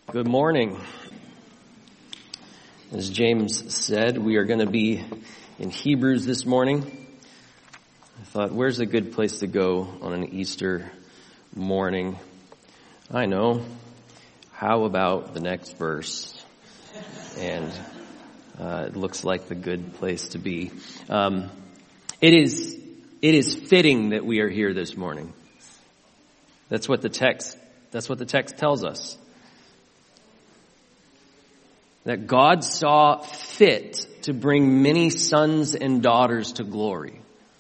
Good morning. As James said, we are going to be in Hebrews this morning. I thought, where's a good place to go on an Easter morning? I know. How about the next verse? And it looks like the good place to be. It is fitting that we are here this morning. That's what the text tells us. That God saw fit to bring many sons and daughters to glory.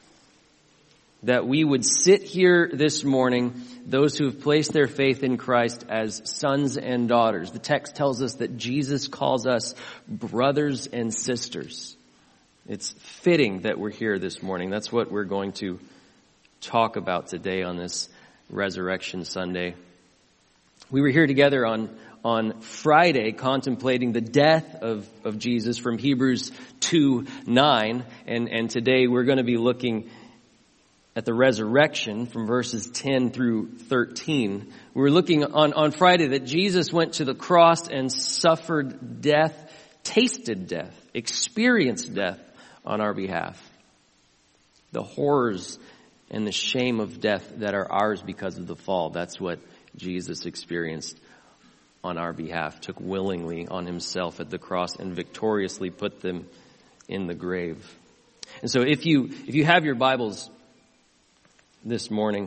That we would sit here this morning, those who have placed their faith in Christ, as sons and daughters. The text tells us that Jesus calls us brothers and sisters. It's fitting that we're here this morning. That's what we're going to talk about today on this Resurrection Sunday. We were here together on Friday contemplating the death of Jesus from Hebrews 2:9, and today we're going to be looking at the resurrection from verses 10 through 13. We were looking on Friday that Jesus went to the cross and suffered death, tasted death, experienced death on our behalf. The horrors and the shame of death that are ours because of the fall. That's what Jesus experienced on our behalf, took willingly on himself at the cross and victoriously put them in the grave. And so if you have your Bibles this morning,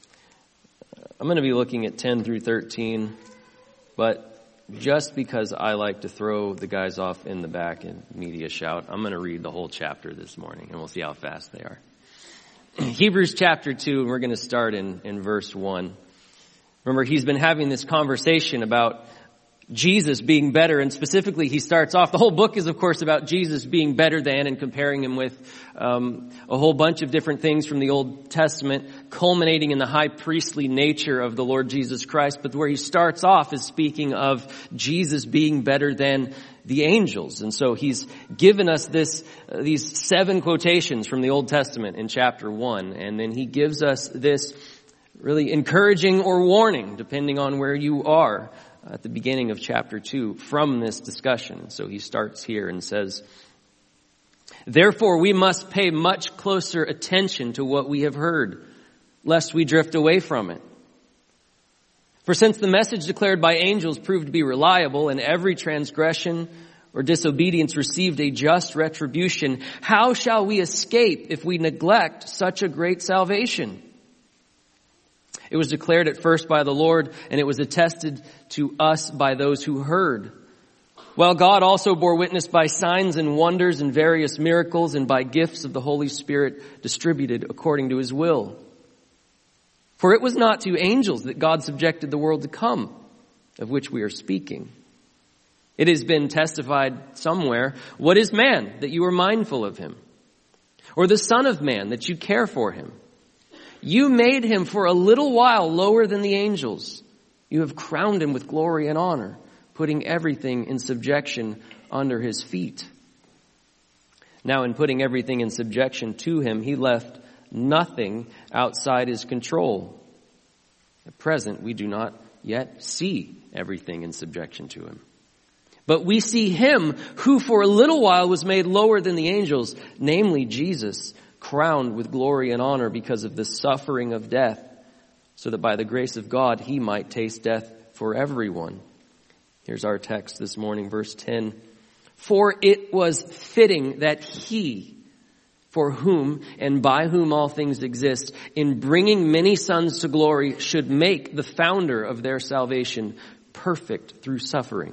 I'm going to be looking at 10 through 13, but just because I like to throw the guys off in the back and media shout, I'm going to read the whole chapter this morning, and we'll see how fast they are. Hebrews chapter 2, and we're going to start in verse 1. Remember, he's been having this conversation about Jesus being better, and specifically he starts off, the whole book is of course about Jesus being better than and comparing him with a whole bunch of different things from the Old Testament, culminating in the high priestly nature of the Lord Jesus Christ. But where he starts off is speaking of Jesus being better than the angels. And so he's given us these 7 quotations from the Old Testament in chapter 1, and then he gives us this really encouraging or warning, depending on where you are, at the beginning of chapter 2 from this discussion. So he starts here and says, "Therefore we must pay much closer attention to what we have heard, lest we drift away from it. For since the message declared by angels proved to be reliable, and every transgression or disobedience received a just retribution, how shall we escape if we neglect such a great salvation? It was declared at first by the Lord, and it was attested to us by those who heard. While God also bore witness by signs and wonders and various miracles and by gifts of the Holy Spirit distributed according to his will. For it was not to angels that God subjected the world to come, of which we are speaking. It has been testified somewhere, what is man that you are mindful of him? Or the Son of Man that you care for him? You made him for a little while lower than the angels. You have crowned him with glory and honor, putting everything in subjection under his feet. Now in putting everything in subjection to him, he left nothing outside his control. At present, we do not yet see everything in subjection to him. But we see him who for a little while was made lower than the angels, namely Jesus, crowned with glory and honor because of the suffering of death, so that by the grace of God he might taste death for everyone." Here's our text this morning, verse 10. "For it was fitting that he, for whom and by whom all things exist, in bringing many sons to glory, should make the founder of their salvation perfect through suffering.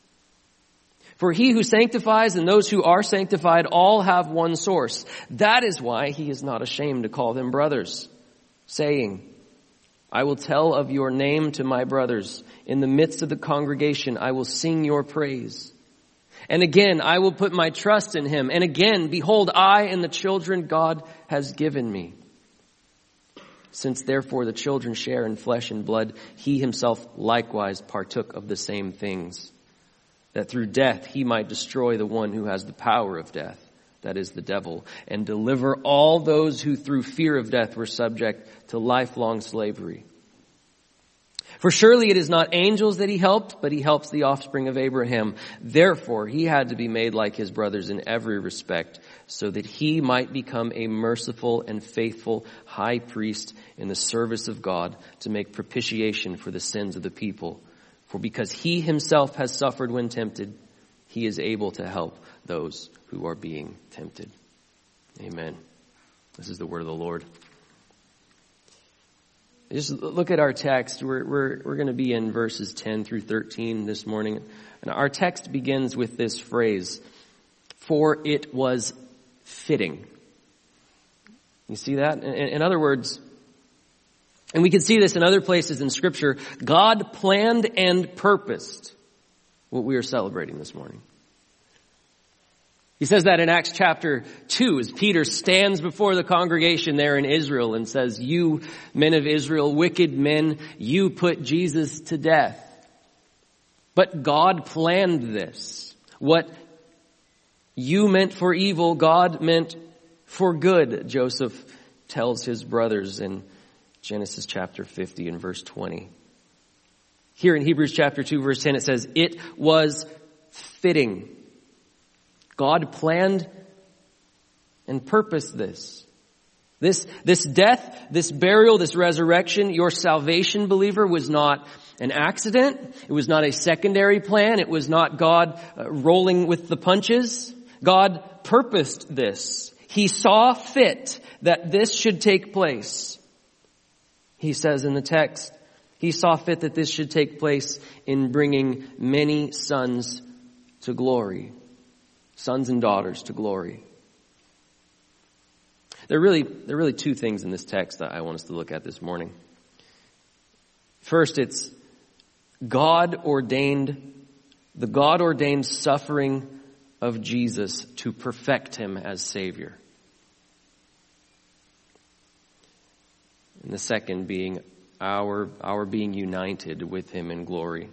For he who sanctifies and those who are sanctified all have one source. That is why he is not ashamed to call them brothers, saying, 'I will tell of your name to my brothers. In the midst of the congregation I will sing your praise. And again I will put my trust in him. And again, behold, I and the children God has given me. Since therefore the children share in flesh and blood, he himself likewise partook of the same things, that through death he might destroy the one who has the power of death, that is the devil, and deliver all those who through fear of death were subject to lifelong slavery. For surely it is not angels that he helped, but he helps the offspring of Abraham. Therefore, he had to be made like his brothers in every respect, so that he might become a merciful and faithful high priest in the service of God to make propitiation for the sins of the people. For because he himself has suffered when tempted, he is able to help those who are being tempted. Amen. This is the word of the Lord. Just look at our text. We're going to be in verses 10 through 13 this morning. And our text begins with this phrase, for it was fitting. You see that? In other words, and we can see this in other places in Scripture, God planned and purposed what we are celebrating this morning. He says that in Acts chapter 2 as Peter stands before the congregation there in Israel and says, you men of Israel, wicked men, you put Jesus to death. But God planned this. What you meant for evil, God meant for good, Joseph tells his brothers in Genesis chapter 50 and verse 20. Here in Hebrews chapter 2 verse 10 it says, it was fitting. God planned and purposed this. This death, this burial, this resurrection, your salvation, believer, was not an accident. It was not a secondary plan. It was not God rolling with the punches. God purposed this. He saw fit that this should take place. He says in the text, he saw fit that this should take place in bringing many sons to glory. Sons and daughters to glory. There are really two things in this text that I want us to look at this morning. First, it's the God-ordained suffering of Jesus to perfect him as Savior. And the second being our being united with him in glory.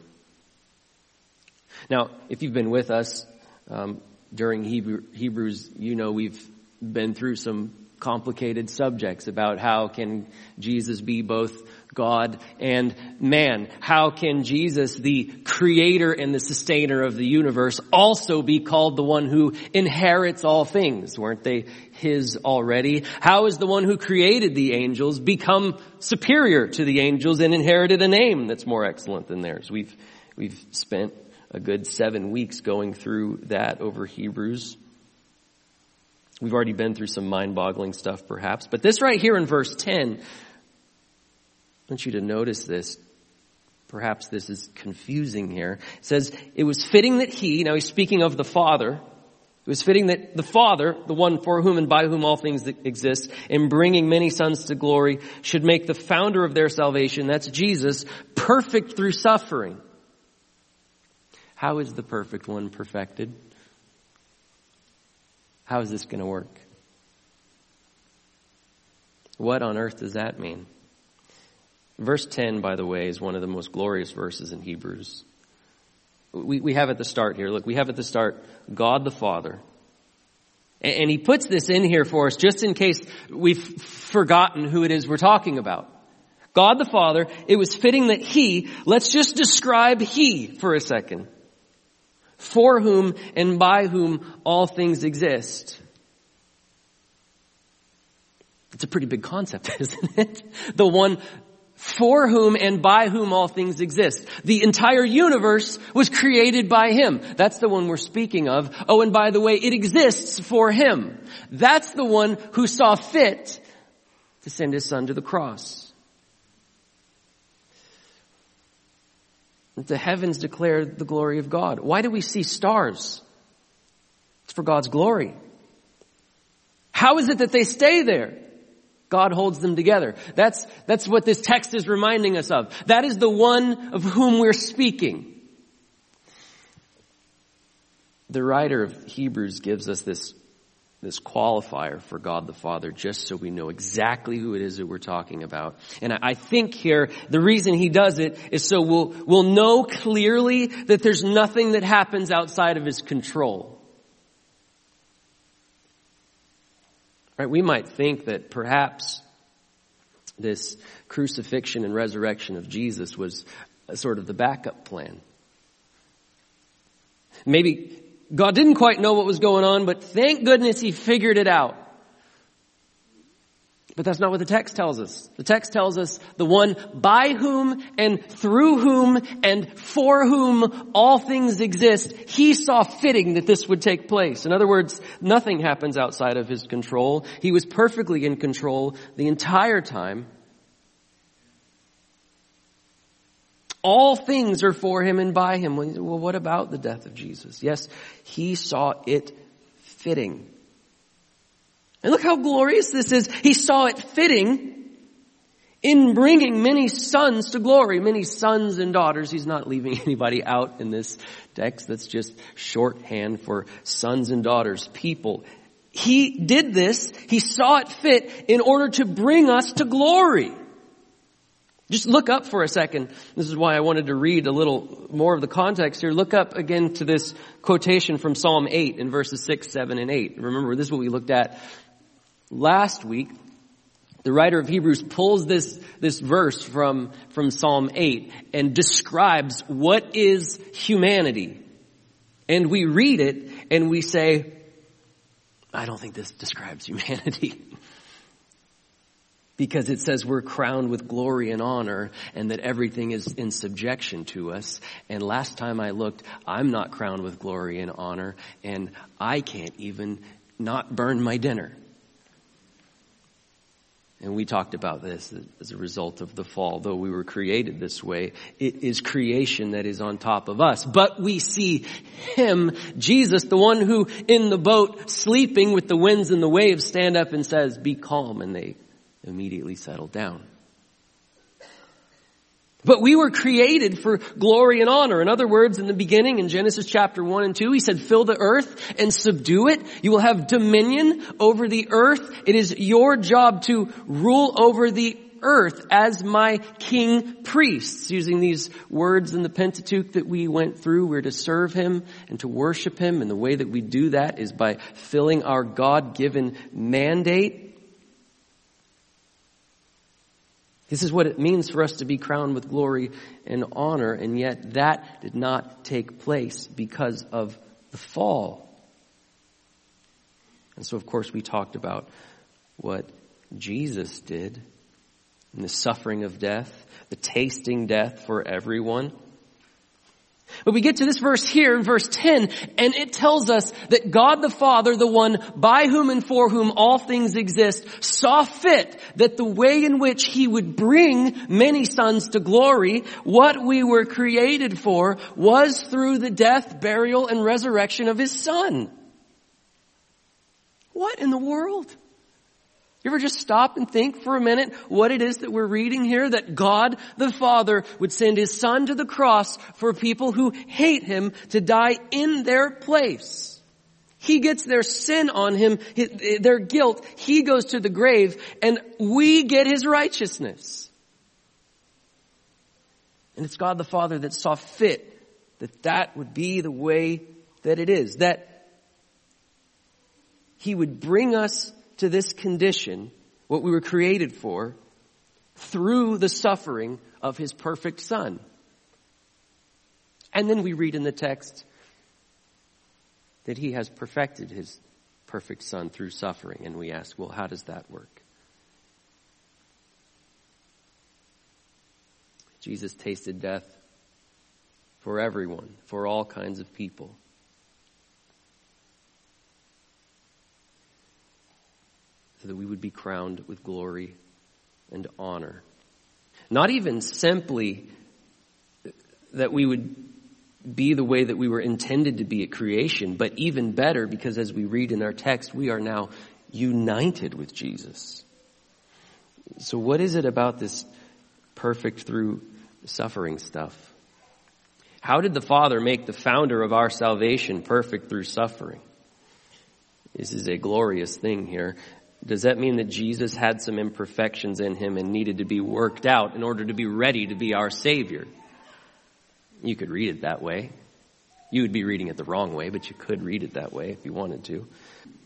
Now, if you've been with us during Hebrews, you know we've been through some complicated subjects about how can Jesus be both God and man? How can Jesus, the creator and the sustainer of the universe, also be called the one who inherits all things? Weren't they his already? How is the one who created the angels become superior to the angels and inherited a name that's more excellent than theirs? We've spent a good 7 weeks going through that over Hebrews. We've already been through some mind-boggling stuff perhaps. But this right here in verse 10, I want you to notice this. Perhaps this is confusing here. It says, it was fitting that he, now he's speaking of the Father, it was fitting that the Father, the one for whom and by whom all things exist, in bringing many sons to glory, should make the founder of their salvation, that's Jesus, perfect through suffering. How is the perfect one perfected? How is this going to work? What on earth does that mean? Verse 10, by the way, is one of the most glorious verses in Hebrews. We have at the start here. Look, we have at the start God the Father. And he puts this in here for us just in case we've forgotten who it is we're talking about. God the Father, it was fitting that he, let's just describe he for a second. For whom and by whom all things exist. It's a pretty big concept, isn't it? The one for whom and by whom all things exist. The entire universe was created by him. That's the one we're speaking of. Oh, and by the way, it exists for him. That's the one who saw fit to send his son to the cross. The heavens declare the glory of God. Why do we see stars? It's for God's glory. How is it that they stay there? God holds them together. That's what this text is reminding us of. That is the one of whom we're speaking. The writer of Hebrews gives us this qualifier for God the Father just so we know exactly who it is that we're talking about. And I think here the reason he does it is so we'll know clearly that there's nothing that happens outside of his control. Right? We might think that perhaps this crucifixion and resurrection of Jesus was sort of the backup plan. Maybe God didn't quite know what was going on, but thank goodness he figured it out. But that's not what the text tells us. The text tells us the one by whom and through whom and for whom all things exist, he saw fitting that this would take place. In other words, nothing happens outside of his control. He was perfectly in control the entire time. All things are for him and by him. Well, what about the death of Jesus? Yes, he saw it fitting. And look how glorious this is. He saw it fitting in bringing many sons to glory, many sons and daughters. He's not leaving anybody out in this text. That's just shorthand for sons and daughters, people. He did this. He saw it fit in order to bring us to glory. Just look up for a second. This is why I wanted to read a little more of the context here. Look up again to this quotation from Psalm 8 in verses 6, 7, and 8. Remember, this is what we looked at last week. The writer of Hebrews pulls this verse from Psalm 8 and describes what is humanity. And we read it and we say, I don't think this describes humanity. Because it says we're crowned with glory and honor and that everything is in subjection to us. And last time I looked, I'm not crowned with glory and honor, and I can't even not burn my dinner. And we talked about this as a result of the fall. Though we were created this way, it is creation that is on top of us. But we see him, Jesus, the one who in the boat sleeping with the winds and the waves stand up and says, be calm, and they immediately settle down. But we were created for glory and honor. In other words, in the beginning, in Genesis chapter 1 and 2, he said, fill the earth and subdue it. You will have dominion over the earth. It is your job to rule over the earth as my king priests. Using these words in the Pentateuch that we went through, we're to serve him and to worship him. And the way that we do that is by filling our God-given mandate. This is what it means for us to be crowned with glory and honor, and yet that did not take place because of the fall. And so, of course, we talked about what Jesus did in the suffering of death, the tasting death for everyone. But we get to this verse here in verse 10, and it tells us that God the Father, the one by whom and for whom all things exist, saw fit that the way in which he would bring many sons to glory, what we were created for, was through the death, burial, and resurrection of his Son. What in the world? You ever just stop and think for a minute what it is that we're reading here? That God the Father would send his Son to the cross for people who hate him to die in their place. He gets their sin on him, their guilt. He goes to the grave, and we get his righteousness. And it's God the Father that saw fit that that would be the way that it is. That he would bring us to this condition, what we were created for, through the suffering of his perfect Son. And then we read in the text that he has perfected his perfect Son through suffering. And we ask, well, how does that work? Jesus tasted death for everyone, for all kinds of people. So that we would be crowned with glory and honor. Not even simply that we would be the way that we were intended to be at creation, but even better, because as we read in our text, we are now united with Jesus. So what is it about this perfect through suffering stuff? How did the Father make the founder of our salvation perfect through suffering? This is a glorious thing here. Does that mean that Jesus had some imperfections in him and needed to be worked out in order to be ready to be our Savior? You could read it that way. You would be reading it the wrong way, but you could read it that way if you wanted to.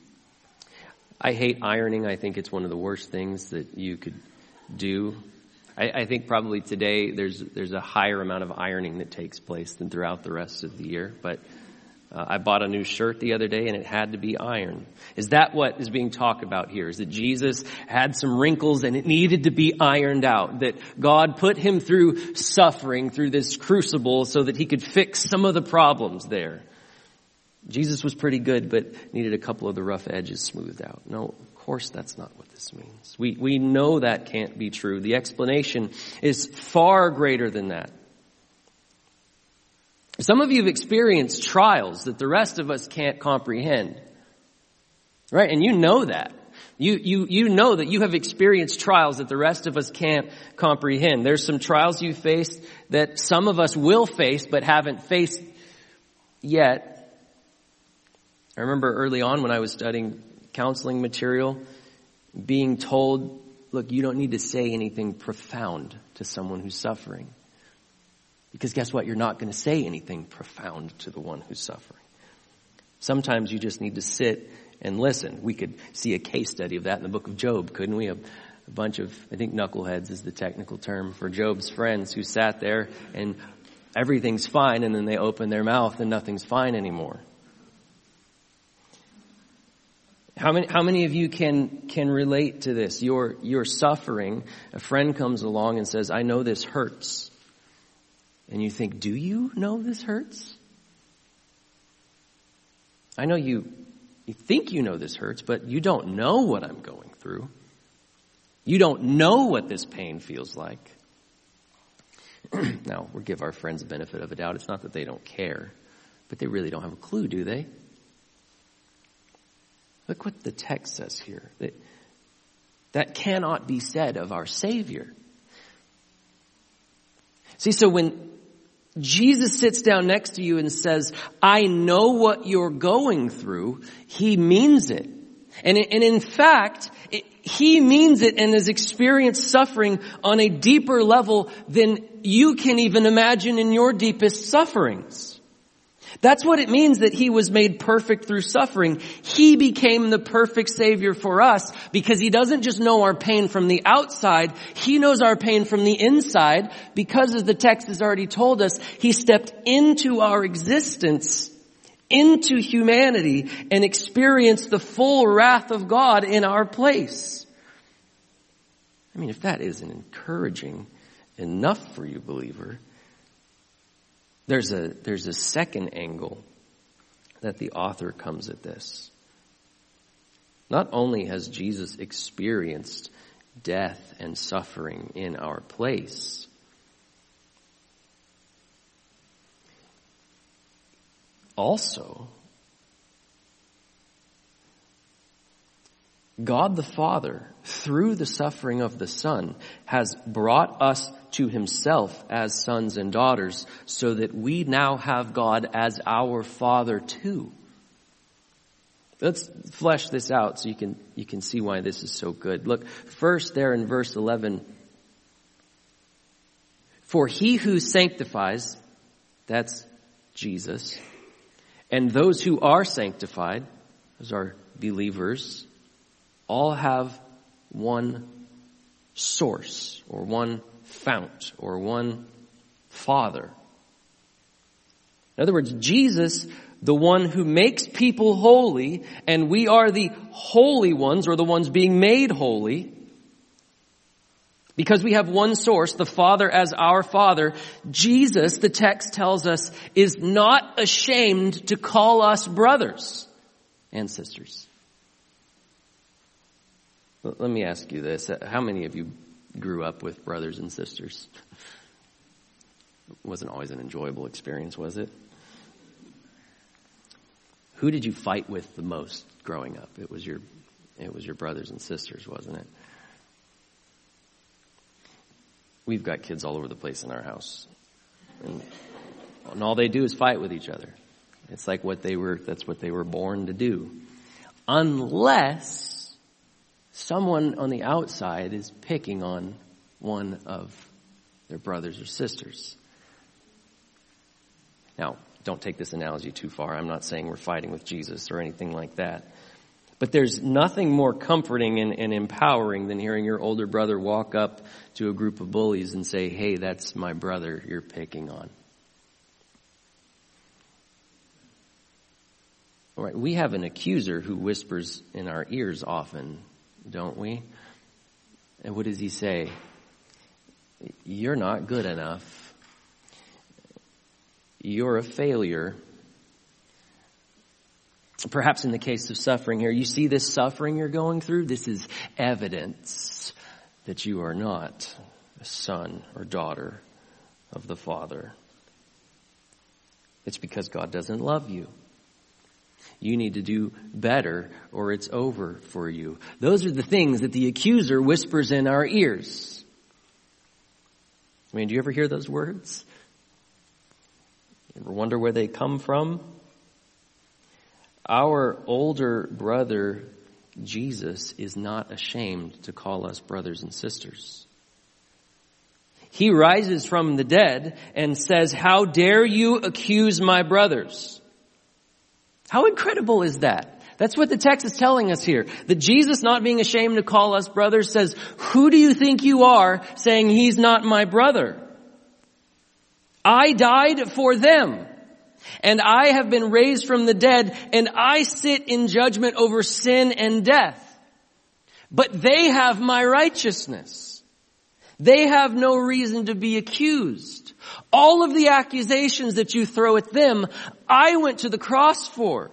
I hate ironing. I think it's one of the worst things that you could do. I think probably today there's a higher amount of ironing that takes place than throughout the rest of the year. But I bought a new shirt the other day and it had to be ironed. Is that what is being talked about here? Is that Jesus had some wrinkles and it needed to be ironed out? That God put him through suffering, through this crucible, so that he could fix some of the problems there? Jesus was pretty good, but needed a couple of the rough edges smoothed out. No, of course that's not what this means. We know that can't be true. The explanation is far greater than that. Some of you have experienced trials that the rest of us can't comprehend. Right? And you know that. You know that you have experienced trials that the rest of us can't comprehend. There's some trials you faced that some of us will face but haven't faced yet. I remember early on when I was studying counseling material, being told, look, you don't need to say anything profound to someone who's suffering. Because guess what? You're not going to say anything profound to the one who's suffering. Sometimes you just need to sit and listen. We could see a case study of that in the book of Job, couldn't we? A bunch of, I think knuckleheads is the technical term for Job's friends, who sat there and everything's fine, and then they open their mouth and nothing's fine anymore. How many of you can relate to this? You're suffering. A friend comes along and says, I know this hurts. And you think, do you know this hurts? I know you think you know this hurts, but you don't know what I'm going through. You don't know what this pain feels like. Now, we'll give our friends the benefit of a doubt. It's not that they don't care, but they really don't have a clue, do they? Look what the text says here. That cannot be said of our Savior. See, so when Jesus sits down next to you and says, I know what you're going through, he means it. And in fact, he means it and has experienced suffering on a deeper level than you can even imagine in your deepest sufferings. That's what it means that he was made perfect through suffering. He became the perfect Savior for us because he doesn't just know our pain from the outside. He knows our pain from the inside because, as the text has already told us, he stepped into our existence, into humanity, and experienced the full wrath of God in our place. I mean, if that isn't encouraging enough for you, believer, there's a second angle that the author comes at this. Not only has Jesus experienced death and suffering in our place, also, God the Father, through the suffering of the Son, has brought us to himself as sons and daughters so that we now have God as our Father too. Let's flesh this out so you can see why this is so good. Look, first there in verse 11, for he who sanctifies, that's Jesus, and those who are sanctified, those are believers, all have one source or one fount or one Father. In other words, Jesus, the one who makes people holy, and we are the holy ones or the ones being made holy, because we have one source, the Father as our Father. Jesus, the text tells us, is not ashamed to call us brothers and sisters. Let me ask you this. How many of you grew up with brothers and sisters? It wasn't always an enjoyable experience, was it? Who did you fight with the most growing up? It was your brothers and sisters, wasn't it? We've got kids all over the place in our house. And all they do is fight with each other. It's like that's what they were born to do. Unless someone on the outside is picking on one of their brothers or sisters. Now, don't take this analogy too far. I'm not saying we're fighting with Jesus or anything like that. But there's nothing more comforting and empowering than hearing your older brother walk up to a group of bullies and say, hey, that's my brother you're picking on. All right, we have an accuser who whispers in our ears often, don't we? And what does he say? You're not good enough. You're a failure. Perhaps in the case of suffering here, you see this suffering you're going through? This is evidence that you are not a son or daughter of the Father. It's because God doesn't love you. You need to do better or it's over for you. Those are the things that the accuser whispers in our ears. I mean, do you ever hear those words? You ever wonder where they come from? Our older brother, Jesus, is not ashamed to call us brothers and sisters. He rises from the dead and says, how dare you accuse my brothers? How incredible is that? That's what the text is telling us here. That Jesus, not being ashamed to call us brothers, says, who do you think you are saying he's not my brother? I died for them. And I have been raised from the dead, and I sit in judgment over sin and death. But they have my righteousness. They have no reason to be accused. All of the accusations that you throw at them, I went to the cross for.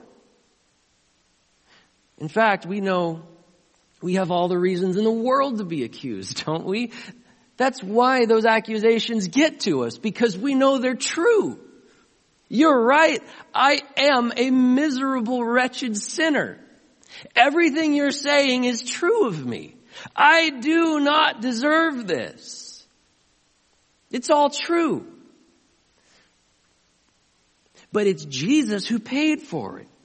In fact, we know we have all the reasons in the world to be accused, don't we? That's why those accusations get to us, because we know they're true. You're right. I am a miserable, wretched sinner. Everything you're saying is true of me. I do not deserve this. It's all true. But it's Jesus who paid for it.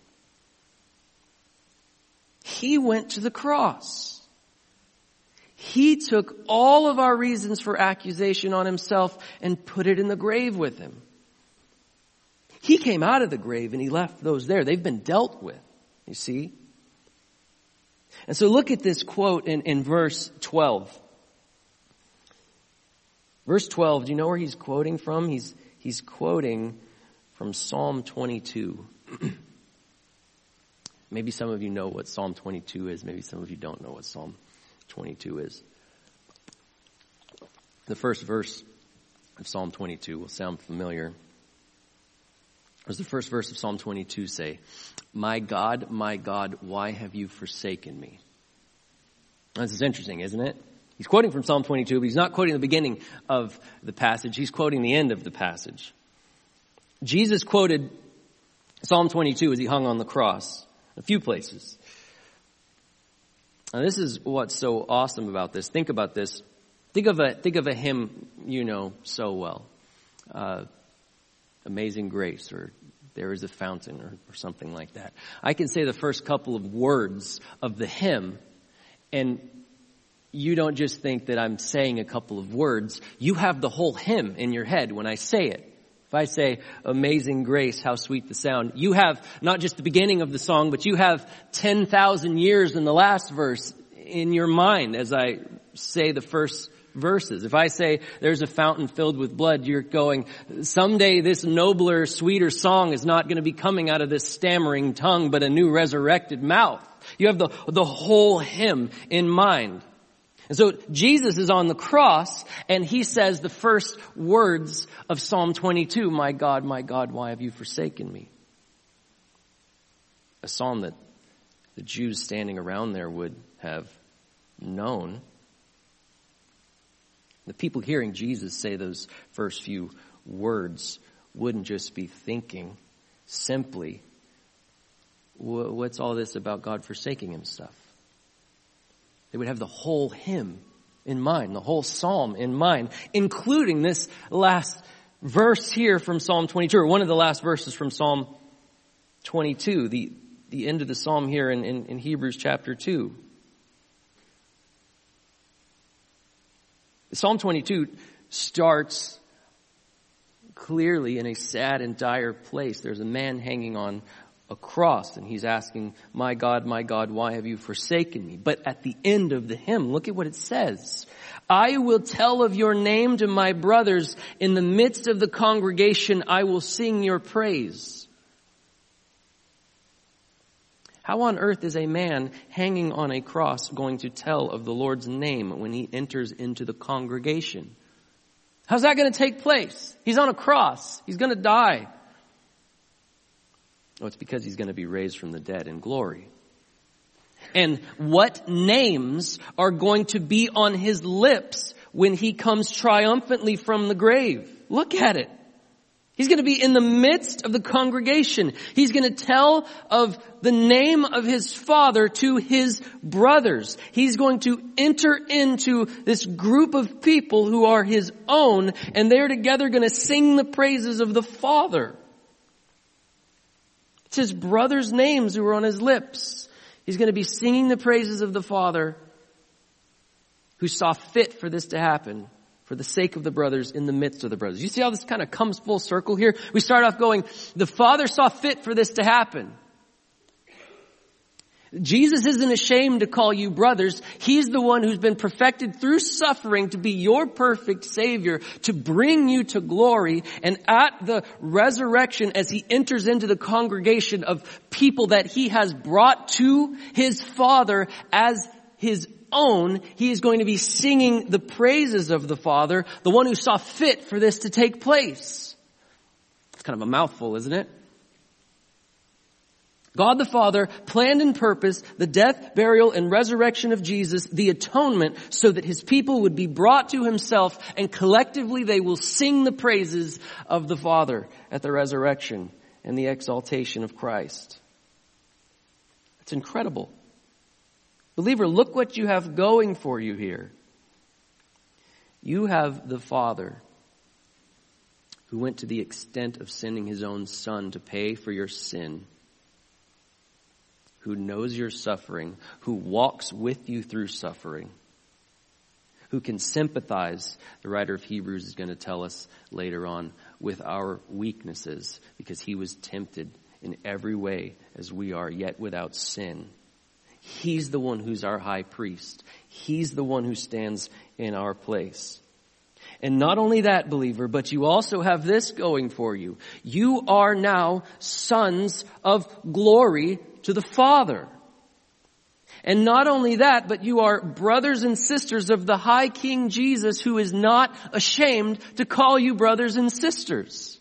He went to the cross. He took all of our reasons for accusation on himself and put it in the grave with him. He came out of the grave and he left those there. They've been dealt with, you see. And so look at this quote in verse 12. Verse 12, do you know where he's quoting from? He's quoting from Psalm 22. Maybe some of you know what Psalm 22 is. Maybe some of you don't know what Psalm 22 is. The first verse of Psalm 22 will sound familiar. What does the first verse of Psalm 22 say? my God, why have you forsaken me? This is interesting, isn't it? He's quoting from Psalm 22, but he's not quoting the beginning of the passage. He's quoting the end of the passage. Jesus quoted Psalm 22 as he hung on the cross a few places. Now this is what's so awesome about this. Think about this. Think of a hymn you know so well. Amazing Grace, or There is a Fountain, or something like that. I can say the first couple of words of the hymn, and you don't just think that I'm saying a couple of words. You have the whole hymn in your head when I say it. If I say, Amazing Grace, how sweet the sound, you have not just the beginning of the song, but you have 10,000 years in the last verse in your mind as I say the first verses. If I say there's a fountain filled with blood, you're going, someday this nobler, sweeter song is not going to be coming out of this stammering tongue, but a new resurrected mouth. You have the whole hymn in mind. And so Jesus is on the cross and he says the first words of Psalm 22, my God, why have you forsaken me? A psalm that the Jews standing around there would have known. The people hearing Jesus say those first few words wouldn't just be thinking simply, what's all this about God forsaking him stuff? They would have the whole hymn in mind, the whole psalm in mind, including this last verse here from Psalm 22, or one of the last verses from Psalm 22, the end of the psalm here in Hebrews chapter 2. Psalm 22 starts clearly in a sad and dire place. There's a man hanging on a cross, and he's asking, my God, why have you forsaken me? But at the end of the hymn, look at what it says. I will tell of your name to my brothers. In the midst of the congregation, I will sing your praise. How on earth is a man hanging on a cross going to tell of the Lord's name when he enters into the congregation? How's that going to take place? He's on a cross. He's going to die. Oh, it's because he's going to be raised from the dead in glory. And what names are going to be on his lips when he comes triumphantly from the grave? Look at it. He's going to be in the midst of the congregation. He's going to tell of the name of his Father to his brothers. He's going to enter into this group of people who are his own, and they're together going to sing the praises of the Father. It's his brothers' names who are on his lips. He's going to be singing the praises of the Father who saw fit for this to happen for the sake of the brothers in the midst of the brothers. You see how this kind of comes full circle here? We start off going, the Father saw fit for this to happen. Jesus isn't ashamed to call you brothers. He's the one who's been perfected through suffering to be your perfect Savior, to bring you to glory. And at the resurrection, as he enters into the congregation of people that he has brought to his Father as his own, he is going to be singing the praises of the Father, the one who saw fit for this to take place. It's kind of a mouthful, isn't it? God the Father planned and purposed the death, burial, and resurrection of Jesus, the atonement, so that his people would be brought to himself, and collectively they will sing the praises of the Father at the resurrection and the exaltation of Christ. It's incredible. Believer, look what you have going for you here. You have the Father who went to the extent of sending his own Son to pay for your sin, who knows your suffering, who walks with you through suffering, who can sympathize, the writer of Hebrews is going to tell us later on, with our weaknesses, because he was tempted in every way as we are, yet without sin. He's the one who's our high priest. He's the one who stands in our place. And not only that, believer, but you also have this going for you. You are now sons of glory to the Father. And not only that, but you are brothers and sisters of the high King Jesus, who is not ashamed to call you brothers and sisters.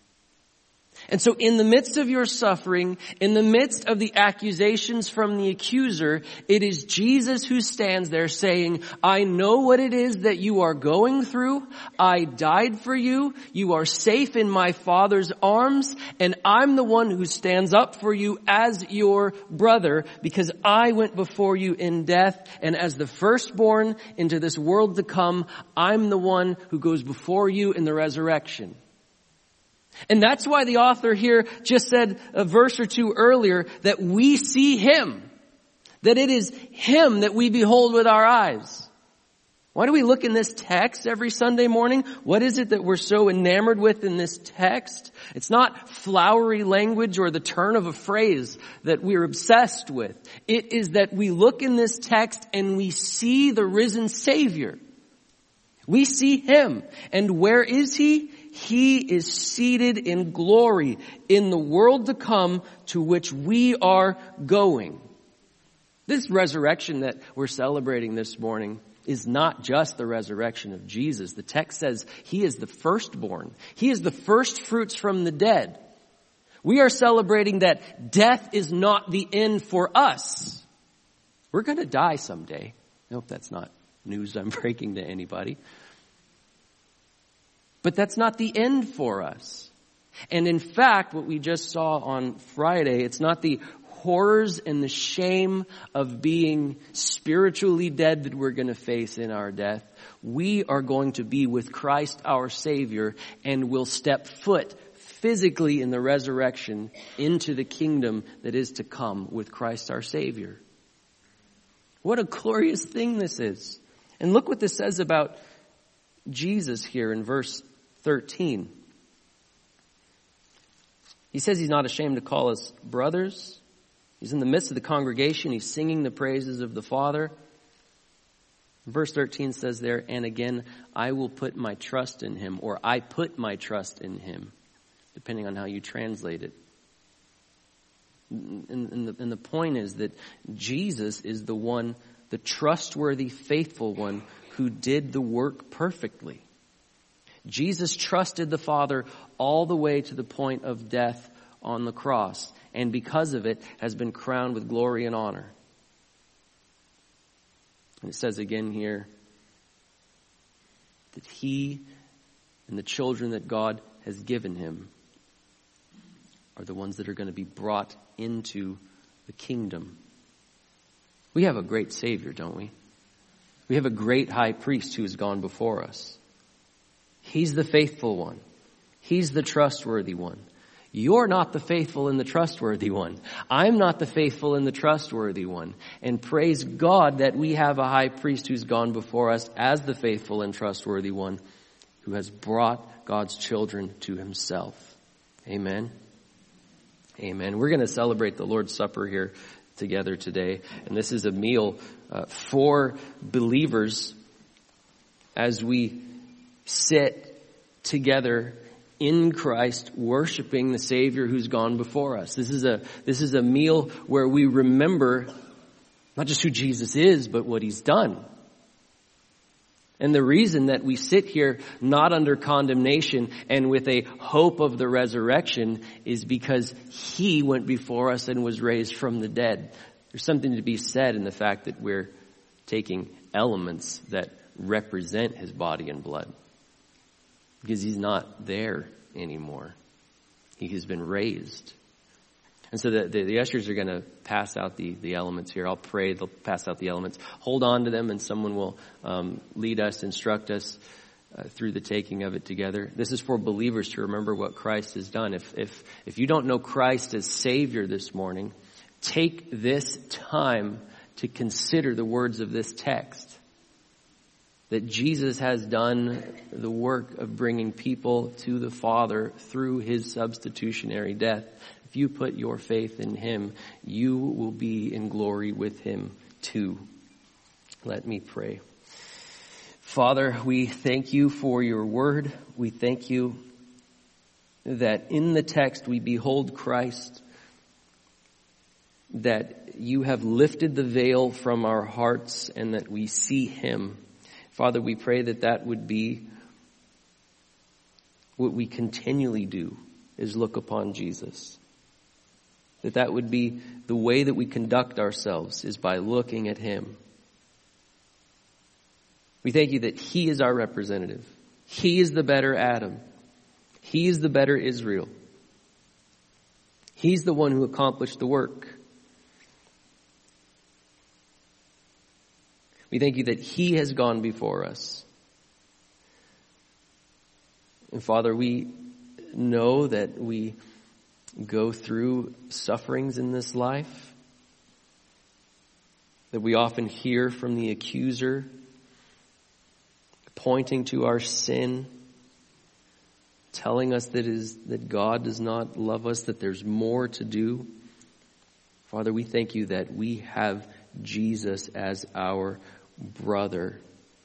And so in the midst of your suffering, in the midst of the accusations from the accuser, it is Jesus who stands there saying, I know what it is that you are going through. I died for you. You are safe in my Father's arms. And I'm the one who stands up for you as your brother, because I went before you in death. And as the firstborn into this world to come, I'm the one who goes before you in the resurrection. And that's why the author here just said a verse or two earlier that we see him, that it is him that we behold with our eyes. Why do we look in this text every Sunday morning? What is it that we're so enamored with in this text? It's not flowery language or the turn of a phrase that we're obsessed with. It is that we look in this text and we see the risen Savior. We see him. And where is he? He is seated in glory in the world to come, to which we are going. This resurrection that we're celebrating this morning is not just the resurrection of Jesus. The text says he is the firstborn. He is the first fruits from the dead. We are celebrating that death is not the end for us. We're going to die someday. I hope that's not news I'm breaking to anybody. But that's not the end for us. And in fact, what we just saw on Friday, it's not the horrors and the shame of being spiritually dead that we're going to face in our death. We are going to be with Christ our Savior, and will step foot physically in the resurrection into the kingdom that is to come with Christ our Savior. What a glorious thing this is. And look what this says about Jesus here in verse 13. He says he's not ashamed to call us brothers. He's in the midst of the congregation. He's singing the praises of the Father. Verse 13 says there, and again, I will put my trust in him, or I put my trust in him, depending on how you translate it. And the point is that Jesus is the one, the trustworthy, faithful one who did the work perfectly. Jesus trusted the Father all the way to the point of death on the cross, and because of it has been crowned with glory and honor. And it says again here that he and the children that God has given him are the ones that are going to be brought into the kingdom. We have a great Savior, don't we? We have a great high priest who has gone before us. He's the faithful one. He's the trustworthy one. You're not the faithful and the trustworthy one. I'm not the faithful and the trustworthy one. And praise God that we have a high priest who's gone before us as the faithful and trustworthy one who has brought God's children to himself. Amen. Amen. We're going to celebrate the Lord's Supper here together today. And this is a meal for believers as we sit together in Christ, worshiping the Savior who's gone before us. This is a meal where we remember not just who Jesus is, but what he's done. And the reason that we sit here not under condemnation and with a hope of the resurrection is because he went before us and was raised from the dead. There's something to be said in the fact that we're taking elements that represent his body and blood. Because he's not there anymore. He has been raised. And so the ushers are going to pass out the elements here. I'll pray. They'll pass out the elements. Hold on to them and someone will lead us, instruct us through the taking of it together. This is for believers to remember what Christ has done. If you don't know Christ as Savior this morning, take this time to consider the words of this text. That Jesus has done the work of bringing people to the Father through his substitutionary death. If you put your faith in him, you will be in glory with him too. Let me pray. Father, we thank you for your word. We thank you that in the text we behold Christ, that you have lifted the veil from our hearts and that we see him. Father, we pray that that would be what we continually do, is look upon Jesus. That would be the way that we conduct ourselves, is by looking at him. We thank you that he is our representative. He is the better Adam. He is the better Israel. He's the one who accomplished the work. We thank you that he has gone before us. And Father, we know that we go through sufferings in this life, that we often hear from the accuser pointing to our sin, telling us that God does not love us, that there's more to do. Father, we thank you that we have Jesus as our brother,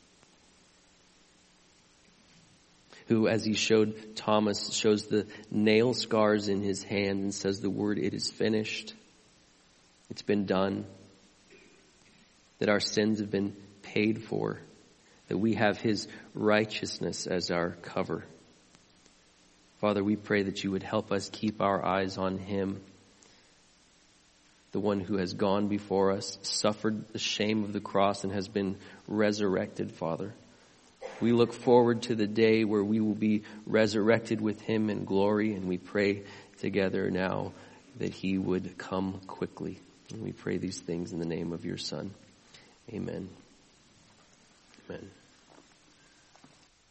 who, as he showed Thomas, shows the nail scars in his hand and says the word, it is finished. It's been done. That our sins have been paid for. That we have his righteousness as our cover. Father, we pray that you would help us keep our eyes on him, the one who has gone before us, suffered the shame of the cross, and has been resurrected, Father. We look forward to the day where we will be resurrected with him in glory, and we pray together now that he would come quickly. And we pray these things in the name of your Son. Amen. Amen.